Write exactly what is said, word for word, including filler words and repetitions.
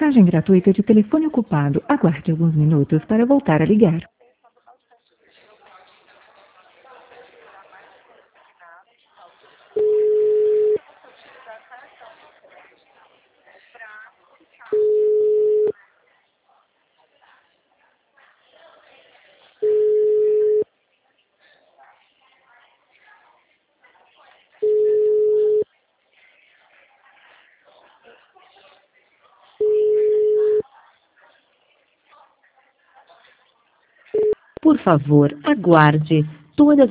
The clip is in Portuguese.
Mensagem gratuita de telefone ocupado. Aguarde alguns minutos para voltar a ligar. Por favor, aguarde. Todas